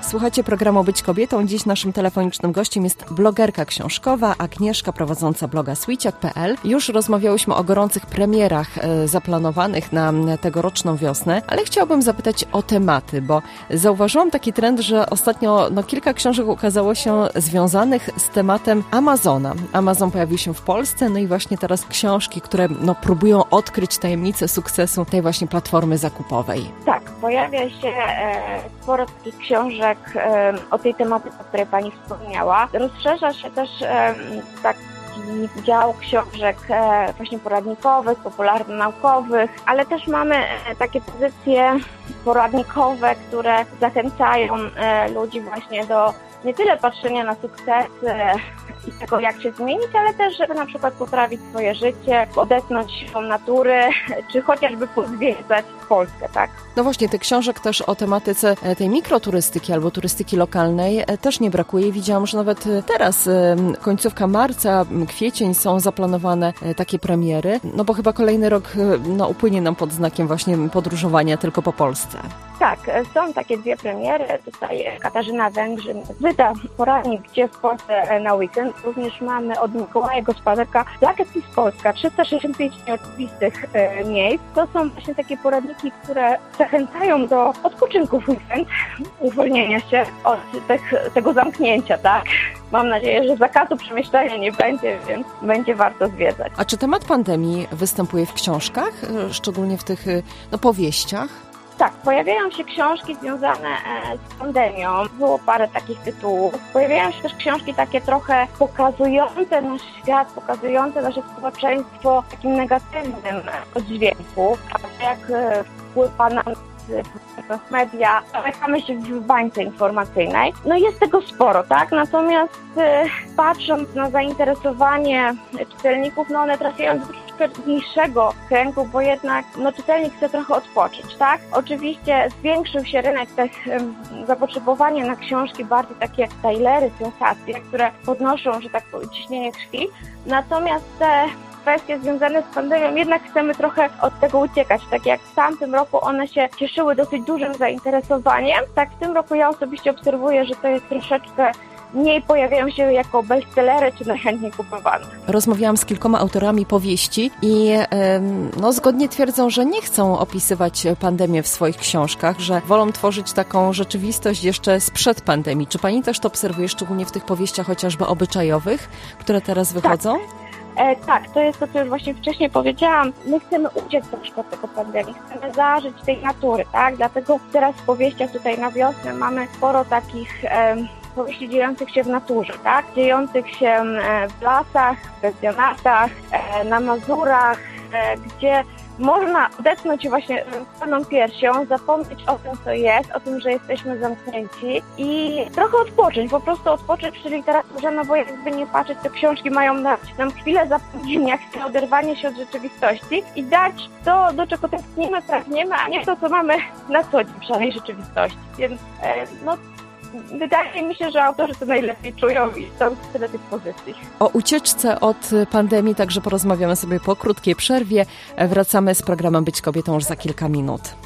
Słuchajcie programu Być Kobietą. Dziś naszym telefonicznym gościem jest blogerka książkowa Agnieszka, prowadząca bloga swiciak.pl. Już rozmawiałyśmy o gorących premierach zaplanowanych na tegoroczną wiosnę, ale chciałabym zapytać o tematy, bo zauważyłam taki trend, że ostatnio kilka książek ukazało się związanych z tematem Amazona. Amazon pojawił się w Polsce, no i właśnie teraz książki, które próbują odkryć tajemnicę sukcesu tej właśnie platformy zakupowej. Tak, pojawia się sporo takich książek o tej tematyce, o której Pani wspomniała. Rozszerza się też taki dział książek właśnie poradnikowych, popularno-naukowych, ale też mamy takie pozycje poradnikowe, które zachęcają ludzi właśnie do nie tyle patrzenia na sukcesy i tego, jak się zmienić, ale też, żeby na przykład poprawić swoje życie, odetchnąć się natury, czy chociażby pozwiedzać Polskę, tak? No właśnie, tych książek też o tematyce tej mikroturystyki albo turystyki lokalnej też nie brakuje. Widziałam, że nawet teraz, końcówka marca, kwiecień są zaplanowane takie premiery, no bo chyba kolejny rok upłynie nam pod znakiem właśnie podróżowania tylko po Polsce. Tak, są takie dwie premiery. Tutaj Katarzyna Węgrzyn wyda poradnik Gdzie w Polsce na weekend. Również mamy od Mikołaja Gospodarka Bucket List Polska, 365 nieoczywistych miejsc. To są właśnie takie poradniki, które zachęcają do odpoczynku w weekend, uwolnienia się od tego zamknięcia, tak? Mam nadzieję, że zakazu przemieszczania nie będzie, więc będzie warto zwiedzać. A czy temat pandemii występuje w książkach, szczególnie w tych powieściach? Tak, pojawiają się książki związane z pandemią. Było parę takich tytułów. Pojawiają się też książki takie trochę pokazujące nasz świat, pokazujące nasze społeczeństwo w takim negatywnym oddźwięku. Jak wpływa na media, zamykamy się w bańce informacyjnej. No jest tego sporo, tak? Natomiast patrząc na zainteresowanie czytelników, one trafiają do troszkę mniejszego kręgu, bo jednak czytelnik chce trochę odpocząć, tak? Oczywiście zwiększył się rynek zapotrzebowanie na książki bardziej takie thrillery, sensacje, które podnoszą, że tak powiem, ciśnienie krwi. Natomiast te kwestie związane z pandemią, jednak chcemy trochę od tego uciekać. Tak jak w tamtym roku one się cieszyły dosyć dużym zainteresowaniem, tak w tym roku ja osobiście obserwuję, że to jest troszeczkę mniej, pojawiają się jako bestsellery czy najchętniej kupowane. Rozmawiałam z kilkoma autorami powieści i zgodnie twierdzą, że nie chcą opisywać pandemię w swoich książkach, że wolą tworzyć taką rzeczywistość jeszcze sprzed pandemii. Czy Pani też to obserwuje, szczególnie w tych powieściach chociażby obyczajowych, które teraz wychodzą? Tak, to jest to, co już właśnie wcześniej powiedziałam. My chcemy uciec troszkę od tego pandemii, chcemy zażyć tej natury, tak? Dlatego teraz w powieściach tutaj na wiosnę mamy sporo takich powieści dziejących się w naturze, tak? Dziejących się w lasach, w pensjonatach, na Mazurach, gdzie można odetchnąć właśnie pełną piersią, zapomnieć o tym, co jest, o tym, że jesteśmy zamknięci i trochę odpocząć, po prostu odpocząć przy literaturze, no bo jakby nie patrzeć, te książki mają dać nam chwilę zapomnienia, chwilę oderwania się od rzeczywistości i dać to, do czego tęsknimy, pragniemy, a nie to, co mamy na co dzień w szarej rzeczywistości. Więc wydaje mi się, że autorzy to najlepiej czują i są tyle tych pozycji. O ucieczce od pandemii także porozmawiamy sobie po krótkiej przerwie. Wracamy z programem Być Kobietą już za kilka minut.